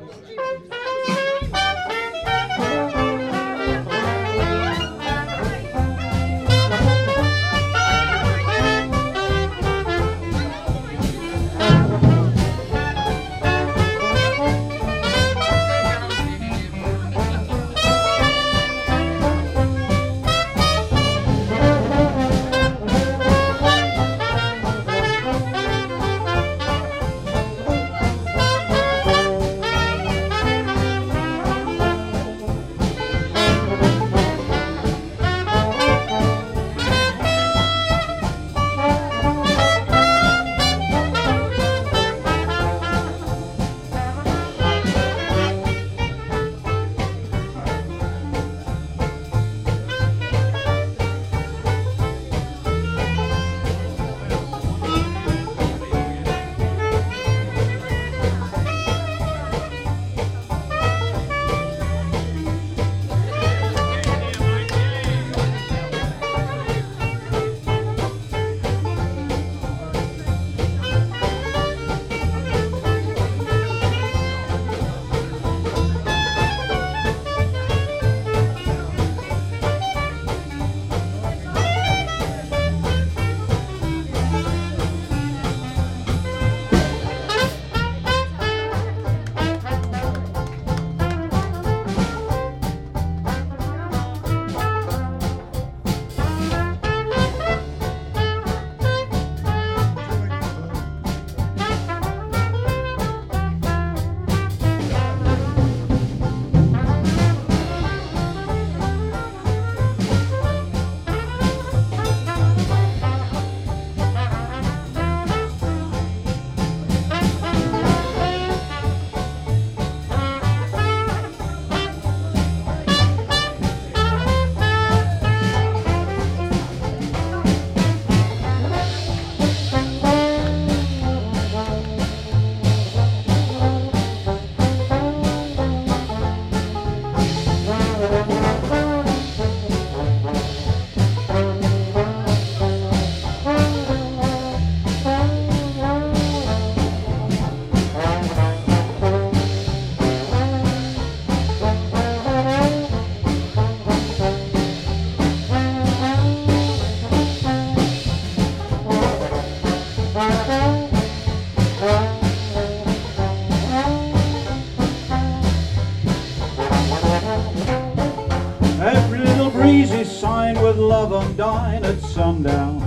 Every little breeze is sighing with love undying at sundown.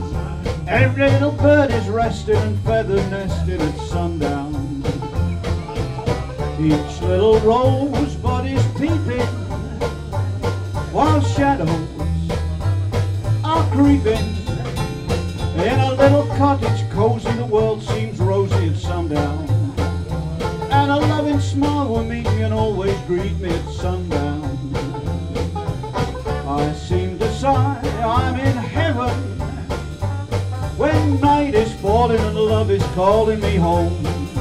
Every little bird is resting and feather nesting at sundown. Each little rosebud is peeping while shadows are creeping. In a little cottage cozy the world seems rosy at sundown, and a loving smile will meet me and always greet me at sundown. I seem to sigh I'm in heaven when night is falling and love is calling me home.